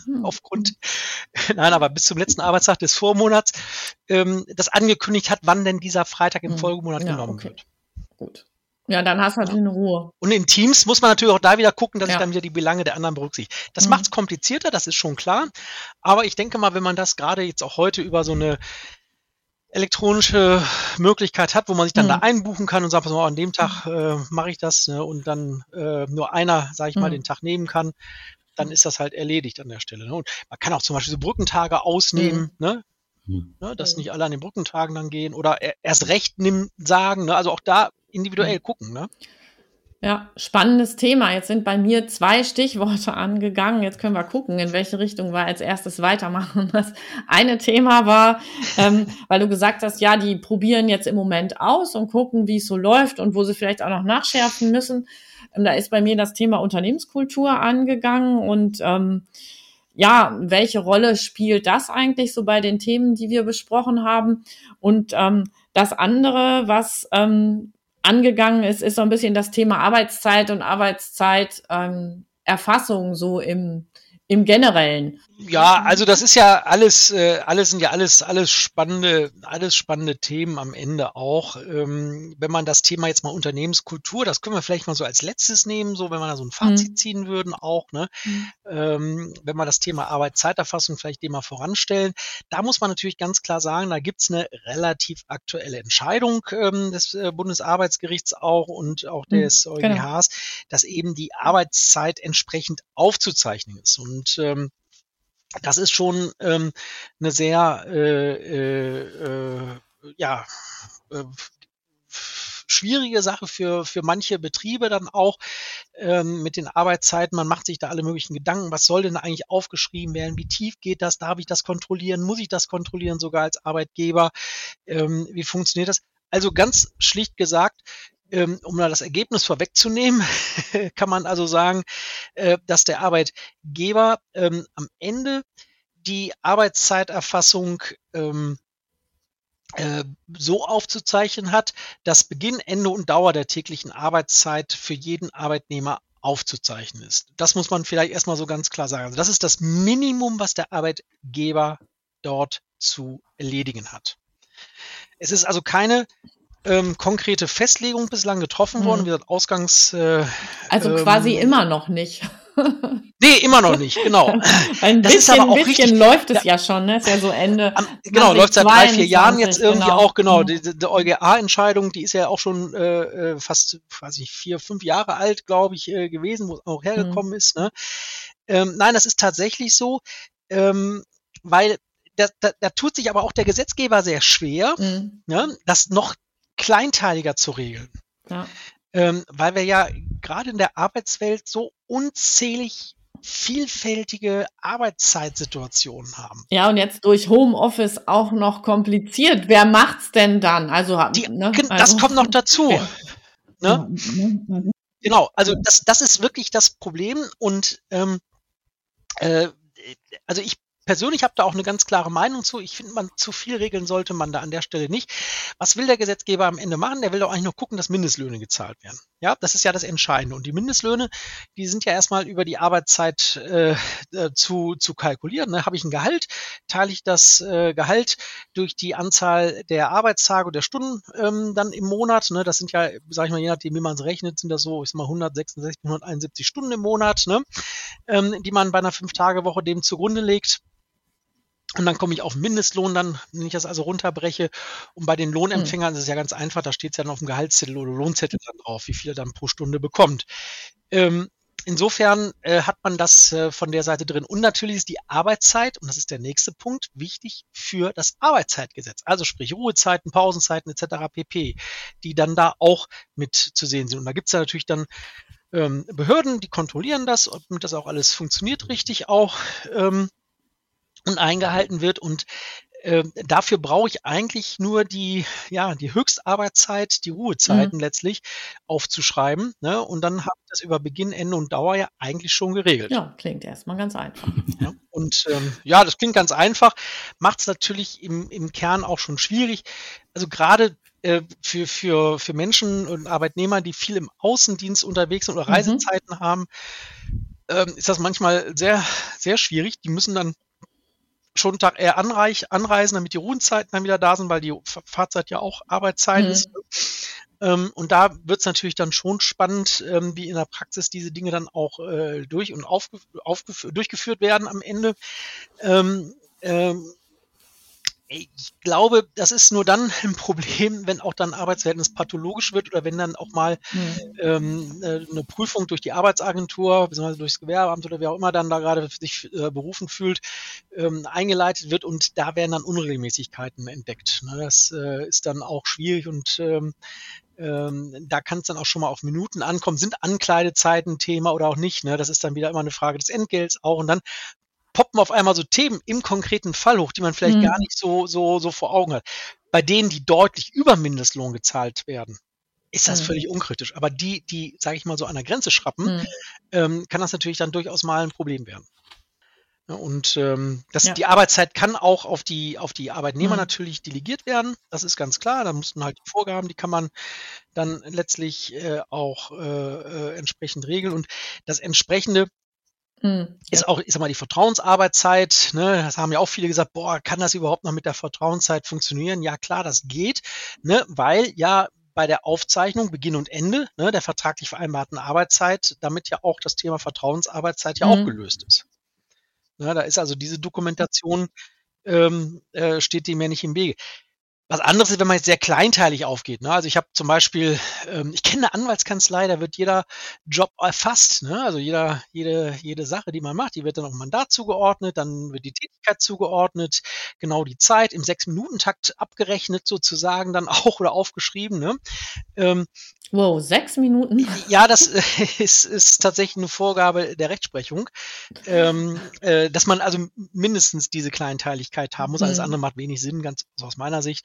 nein, aber bis zum letzten Arbeitstag des Vormonats, das angekündigt hat, wann denn dieser Freitag im Folgemonat genommen wird. Gut. Ja, dann hast du natürlich eine Ruhe. Und in Teams muss man natürlich auch da wieder gucken, dass ich dann wieder die Belange der anderen berücksichtige. Das macht es komplizierter, das ist schon klar. Aber ich denke mal, wenn man das gerade jetzt auch heute über so eine elektronische Möglichkeit hat, wo man sich dann da einbuchen kann und sagt, pass mal, an dem Tag mache ich das, ne, und dann nur einer, sage ich mal, den Tag nehmen kann, dann ist das halt erledigt an der Stelle. Ne? Und man kann auch zum Beispiel so Brückentage ausnehmen, ne? Ne, dass nicht alle an den Brückentagen dann gehen oder erst recht sagen, ne? Also auch da individuell gucken. Ne? Ja, spannendes Thema. Jetzt sind bei mir 2 Stichworte angegangen. Jetzt können wir gucken, in welche Richtung wir als erstes weitermachen. Das eine Thema war, weil du gesagt hast, ja, die probieren jetzt im Moment aus und gucken, wie es so läuft und wo sie vielleicht auch noch nachschärfen müssen. Da ist bei mir das Thema Unternehmenskultur angegangen und welche Rolle spielt das eigentlich so bei den Themen, die wir besprochen haben? Und das andere, was angegangen ist so ein bisschen das Thema Arbeitszeit und Arbeitszeiterfassung so im Generellen. Ja, also das ist ja alles sind ja alles spannende Themen am Ende auch. Wenn man das Thema jetzt mal Unternehmenskultur, das können wir vielleicht mal so als letztes nehmen, so wenn wir da so ein Fazit ziehen würden auch, ne? Wenn wir das Thema Arbeitszeiterfassung vielleicht dem mal voranstellen, da muss man natürlich ganz klar sagen, da gibt's eine relativ aktuelle Entscheidung des Bundesarbeitsgerichts auch und auch des EuGHs, dass eben die Arbeitszeit entsprechend aufzuzeichnen ist. Und das ist schon eine sehr schwierige Sache für manche Betriebe dann auch mit den Arbeitszeiten. Man macht sich da alle möglichen Gedanken. Was soll denn eigentlich aufgeschrieben werden? Wie tief geht das? Darf ich das kontrollieren? Muss ich das kontrollieren sogar als Arbeitgeber? Wie funktioniert das? Also ganz schlicht gesagt, um da das Ergebnis vorwegzunehmen, kann man also sagen, dass der Arbeitgeber am Ende die Arbeitszeiterfassung so aufzuzeichnen hat, dass Beginn, Ende und Dauer der täglichen Arbeitszeit für jeden Arbeitnehmer aufzuzeichnen ist. Das muss man vielleicht erstmal so ganz klar sagen. Also das ist das Minimum, was der Arbeitgeber dort zu erledigen hat. Es ist also keine konkrete Festlegung bislang getroffen worden. Wie gesagt, also quasi immer noch nicht. Nee, immer noch nicht, genau. Ein Das ist bisschen, aber auch bisschen richtig. läuft es ja schon, ne? Ist ja so Ende Genau, läuft seit 3-4 Jahren jetzt 2022, irgendwie genau. auch, genau. Die EuGH-Entscheidung, die ist ja auch schon fast, weiß ich, 4-5 Jahre alt, glaube ich, gewesen, wo es auch hergekommen ist. Ne? Nein, das ist tatsächlich so, weil da tut sich aber auch der Gesetzgeber sehr schwer, ne, das noch kleinteiliger zu regeln. Ja. Weil wir ja gerade in der Arbeitswelt so unzählig vielfältige Arbeitszeitsituationen haben. Ja, und jetzt durch Homeoffice auch noch kompliziert. Wer macht's denn dann? Also, Das kommt noch dazu. Ja. Ne? Genau, also das ist wirklich das Problem und also ich persönlich habe da auch eine ganz klare Meinung zu. Ich finde, zu viel regeln sollte man da an der Stelle nicht. Was will der Gesetzgeber am Ende machen? Der will doch eigentlich nur gucken, dass Mindestlöhne gezahlt werden. Ja, das ist ja das Entscheidende. Und die Mindestlöhne, die sind ja erstmal über die Arbeitszeit zu kalkulieren. Ne? Habe ich ein Gehalt, teile ich das Gehalt durch die Anzahl der Arbeitstage und der Stunden dann im Monat. Ne? Das sind ja, sage ich mal, je nachdem, wie man es rechnet, sind das so, ich sag mal, 166, 171 Stunden im Monat, ne? Die man bei einer 5-Tage-Woche dem zugrunde legt. Und dann komme ich auf Mindestlohn dann, wenn ich das also runterbreche. Und bei den Lohnempfängern ist es ja ganz einfach, da steht es ja dann auf dem Gehaltszettel oder Lohnzettel dann drauf, wie viel er dann pro Stunde bekommt. Insofern hat man das von der Seite drin. Und natürlich ist die Arbeitszeit, und das ist der nächste Punkt, wichtig für das Arbeitszeitgesetz. Also sprich Ruhezeiten, Pausenzeiten etc. pp., die dann da auch mit zu sehen sind. Und da gibt es ja natürlich dann Behörden, die kontrollieren das, ob das auch alles funktioniert richtig auch. Und eingehalten wird und dafür brauche ich eigentlich nur die Höchstarbeitszeit, die Ruhezeiten letztlich aufzuschreiben, ne? Und dann habe ich das über Beginn, Ende und Dauer ja eigentlich schon geregelt. Ja, klingt erstmal ganz einfach. Ja, und das klingt ganz einfach, macht es natürlich im Kern auch schon schwierig. Also gerade für Menschen und Arbeitnehmer, die viel im Außendienst unterwegs sind oder Reisezeiten haben, ist das manchmal sehr, sehr schwierig. Die müssen dann schon einen Tag eher anreisen, damit die Ruhezeiten dann wieder da sind, weil die Fahrzeit ja auch Arbeitszeit ist. Und da wird es natürlich dann schon spannend, wie in der Praxis diese Dinge dann auch durchgeführt werden am Ende. Ich glaube, das ist nur dann ein Problem, wenn auch dann Arbeitsverhältnis pathologisch wird oder wenn dann auch mal eine Prüfung durch die Arbeitsagentur, beziehungsweise durchs Gewerbeamt oder wer auch immer dann da gerade sich berufen fühlt, eingeleitet wird und da werden dann Unregelmäßigkeiten entdeckt. Ne, das ist dann auch schwierig und da kann es dann auch schon mal auf Minuten ankommen. Sind Ankleidezeiten ein Thema oder auch nicht? Ne? Das ist dann wieder immer eine Frage des Entgelts auch und dann poppen auf einmal so Themen im konkreten Fall hoch, die man vielleicht gar nicht so vor Augen hat. Bei denen, die deutlich über Mindestlohn gezahlt werden, ist das völlig unkritisch. Aber die, sage ich mal, so an der Grenze schrappen, kann das natürlich dann durchaus mal ein Problem werden. Ja, und die Arbeitszeit kann auch auf die Arbeitnehmer natürlich delegiert werden. Das ist ganz klar. Da mussten halt die Vorgaben, die kann man dann letztlich auch entsprechend regeln. Und das Entsprechende ist auch, ich sag mal, die Vertrauensarbeitszeit, ne, das haben ja auch viele gesagt, kann das überhaupt noch mit der Vertrauenszeit funktionieren? Ja, klar, das geht, ne, weil ja bei der Aufzeichnung Beginn und Ende, ne, der vertraglich vereinbarten Arbeitszeit, damit ja auch das Thema Vertrauensarbeitszeit ja auch gelöst ist. Ne, da ist also diese Dokumentation, steht dem ja nicht im Wege. Was anderes ist, wenn man jetzt sehr kleinteilig aufgeht. Ne? Also ich habe zum Beispiel, ich kenne eine Anwaltskanzlei, da wird jeder Job erfasst. Ne? Also jede Sache, die man macht, die wird dann auf ein Mandat zugeordnet, dann wird die Tätigkeit zugeordnet, genau die Zeit im 6-Minuten-Takt abgerechnet sozusagen dann auch oder aufgeschrieben. Ne? Wow, 6 Minuten? Ja, das ist tatsächlich eine Vorgabe der Rechtsprechung, dass man also mindestens diese Kleinteiligkeit haben muss. Alles andere macht wenig Sinn, ganz aus meiner Sicht.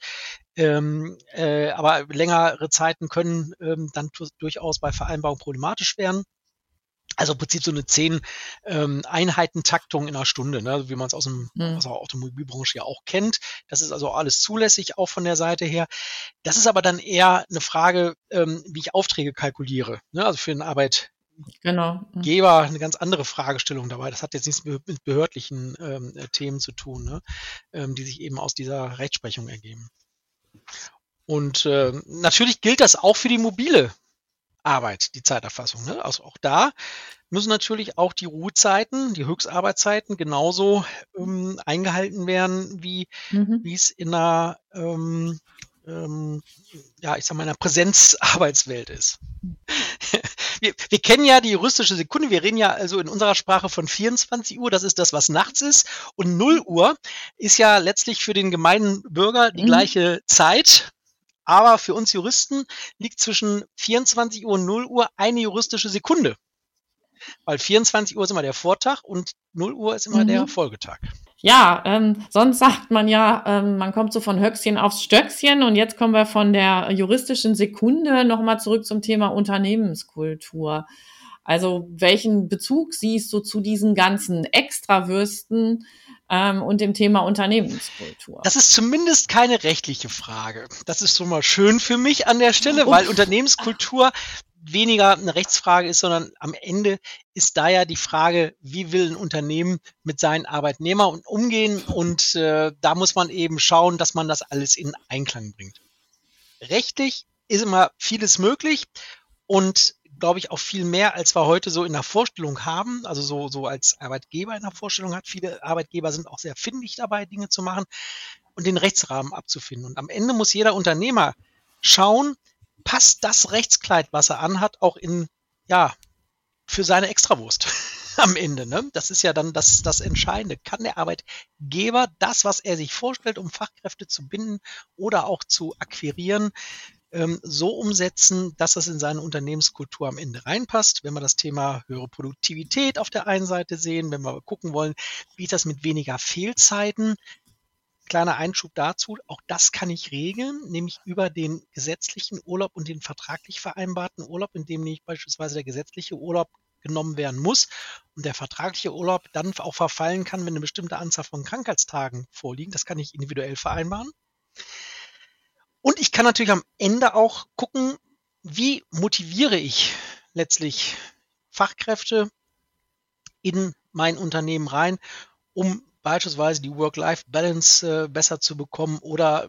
Aber längere Zeiten können dann durchaus bei Vereinbarung problematisch werden. Also im Prinzip so eine 10 Einheiten-Taktung in einer Stunde, ne? Wie man es aus der Automobilbranche ja auch kennt. Das ist also alles zulässig, auch von der Seite her. Das ist aber dann eher eine Frage, wie ich Aufträge kalkuliere. Ne? Also für einen Arbeitgeber eine ganz andere Fragestellung dabei. Das hat jetzt nichts mit behördlichen Themen zu tun, ne? Die sich eben aus dieser Rechtsprechung ergeben. Und natürlich gilt das auch für die mobile Arbeit, die Zeiterfassung. Ne? Also auch da müssen natürlich auch die Ruhezeiten, die Höchstarbeitszeiten genauso eingehalten werden, wie es in einer, ich sag mal, in einer Präsenzarbeitswelt ist. Wir kennen ja die juristische Sekunde, wir reden ja also in unserer Sprache von 24 Uhr, das ist das, was nachts ist, und 0 Uhr ist ja letztlich für den gemeinen Bürger die gleiche Zeit. Aber für uns Juristen liegt zwischen 24 Uhr und 0 Uhr eine juristische Sekunde. Weil 24 Uhr ist immer der Vortag und 0 Uhr ist immer der Folgetag. Ja, sonst sagt man ja, man kommt so von Höchstchen aufs Stöckchen, und jetzt kommen wir von der juristischen Sekunde nochmal zurück zum Thema Unternehmenskultur. Also welchen Bezug siehst du zu diesen ganzen Extrawürsten und dem Thema Unternehmenskultur? Das ist zumindest keine rechtliche Frage. Das ist schon mal schön für mich an der Stelle, weil Unternehmenskultur weniger eine Rechtsfrage ist, sondern am Ende ist da ja die Frage, wie will ein Unternehmen mit seinen Arbeitnehmern umgehen, und da muss man eben schauen, dass man das alles in Einklang bringt. Rechtlich ist immer vieles möglich und glaube ich auch viel mehr, als wir heute so in der Vorstellung haben, also so als Arbeitgeber in der Vorstellung hat. Viele Arbeitgeber sind auch sehr findig dabei, Dinge zu machen und den Rechtsrahmen abzufinden. Und am Ende muss jeder Unternehmer schauen, passt das Rechtskleid, was er anhat, auch für seine Extrawurst am Ende. Ne? Das ist ja dann das Entscheidende. Kann der Arbeitgeber das, was er sich vorstellt, um Fachkräfte zu binden oder auch zu akquirieren, so umsetzen, dass es in seine Unternehmenskultur am Ende reinpasst? Wenn wir das Thema höhere Produktivität auf der einen Seite sehen, wenn wir gucken wollen, wie ist das mit weniger Fehlzeiten? Kleiner Einschub dazu, auch das kann ich regeln, nämlich über den gesetzlichen Urlaub und den vertraglich vereinbarten Urlaub, in dem nicht beispielsweise der gesetzliche Urlaub genommen werden muss und der vertragliche Urlaub dann auch verfallen kann, wenn eine bestimmte Anzahl von Krankheitstagen vorliegen. Das kann ich individuell vereinbaren. Und ich kann natürlich am Ende auch gucken, wie motiviere ich letztlich Fachkräfte in mein Unternehmen rein, um beispielsweise die Work-Life-Balance besser zu bekommen oder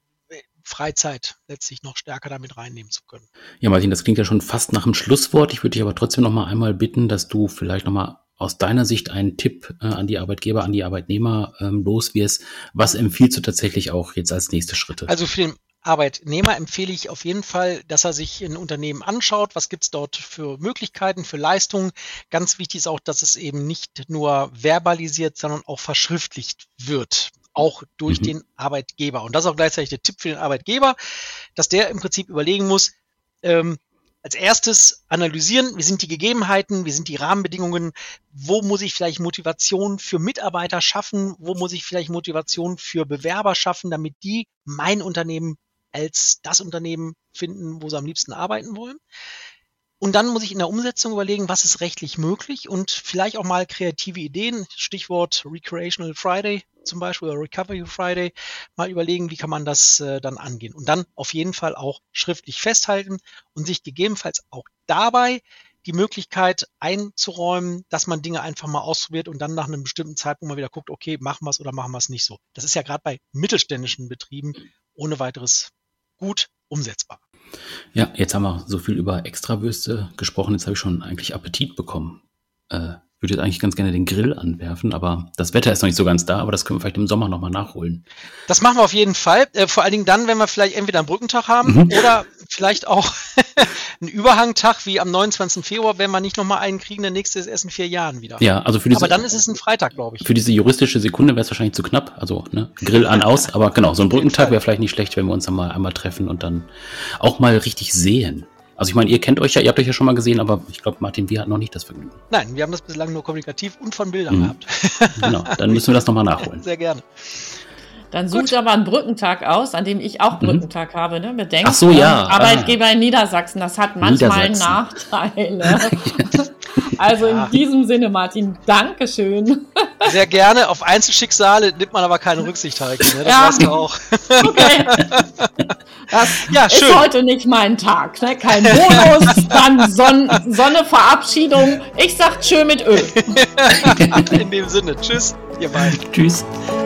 Freizeit letztlich noch stärker damit reinnehmen zu können. Ja, Martin, das klingt ja schon fast nach einem Schlusswort. Ich würde dich aber trotzdem noch mal einmal bitten, dass du vielleicht noch mal aus deiner Sicht einen Tipp an die Arbeitgeber, an die Arbeitnehmer loswirst. Was empfiehlst du tatsächlich auch jetzt als nächste Schritte? Also für den Arbeitnehmer empfehle ich auf jeden Fall, dass er sich ein Unternehmen anschaut. Was gibt es dort für Möglichkeiten, für Leistungen? Ganz wichtig ist auch, dass es eben nicht nur verbalisiert, sondern auch verschriftlicht wird, auch durch den Arbeitgeber. Und das ist auch gleichzeitig der Tipp für den Arbeitgeber, dass der im Prinzip überlegen muss, als erstes analysieren, wie sind die Gegebenheiten, wie sind die Rahmenbedingungen, wo muss ich vielleicht Motivation für Mitarbeiter schaffen, wo muss ich vielleicht Motivation für Bewerber schaffen, damit die mein Unternehmen als das Unternehmen finden, wo sie am liebsten arbeiten wollen. Und dann muss ich in der Umsetzung überlegen, was ist rechtlich möglich und vielleicht auch mal kreative Ideen, Stichwort Recreational Friday zum Beispiel oder Recovery Friday, mal überlegen, wie kann man das dann angehen. Und dann auf jeden Fall auch schriftlich festhalten und sich gegebenenfalls auch dabei die Möglichkeit einzuräumen, dass man Dinge einfach mal ausprobiert und dann nach einem bestimmten Zeitpunkt mal wieder guckt, okay, machen wir es oder machen wir es nicht so. Das ist ja gerade bei mittelständischen Betrieben ohne weiteres gut umsetzbar. Ja, jetzt haben wir so viel über Extrawürste gesprochen, jetzt habe ich schon eigentlich Appetit bekommen. Ich würde jetzt eigentlich ganz gerne den Grill anwerfen, aber das Wetter ist noch nicht so ganz da, aber das können wir vielleicht im Sommer nochmal nachholen. Das machen wir auf jeden Fall, vor allen Dingen dann, wenn wir vielleicht entweder einen Brückentag haben oder vielleicht auch einen Überhangtag wie am 29. Februar, wenn wir nicht nochmal einen kriegen, der nächste ist erst in 4 Jahren wieder. Ja, also aber dann ist es ein Freitag, glaube ich. Für diese juristische Sekunde wäre es wahrscheinlich zu knapp, also Grill an, aus, aber genau, so ein Brückentag wäre vielleicht nicht schlecht, wenn wir uns dann mal einmal treffen und dann auch mal richtig sehen. Also ich meine, ihr kennt euch ja, ihr habt euch ja schon mal gesehen, aber ich glaube, Martin, wir hatten noch nicht das Vergnügen. Nein, wir haben das bislang nur kommunikativ und von Bildern gehabt. Genau, dann müssen wir das nochmal nachholen. Sehr gerne. Dann sucht aber einen Brückentag aus, an dem ich auch Brückentag habe. Ne? Bedenkt, ach so, ja. Arbeitgeber in Niedersachsen, das hat manchmal Nachteile. Also in diesem Sinne, Martin, Dankeschön. Sehr gerne. Auf Einzelschicksale nimmt man aber keine Rücksicht, Heike. Ne? Das weißt du auch. Okay. Das ist heute nicht mein Tag. Ne? Kein Bonus, dann Sonne, Verabschiedung. Ich sag tschö mit Öl. In dem Sinne. Tschüss, ihr beiden. Tschüss.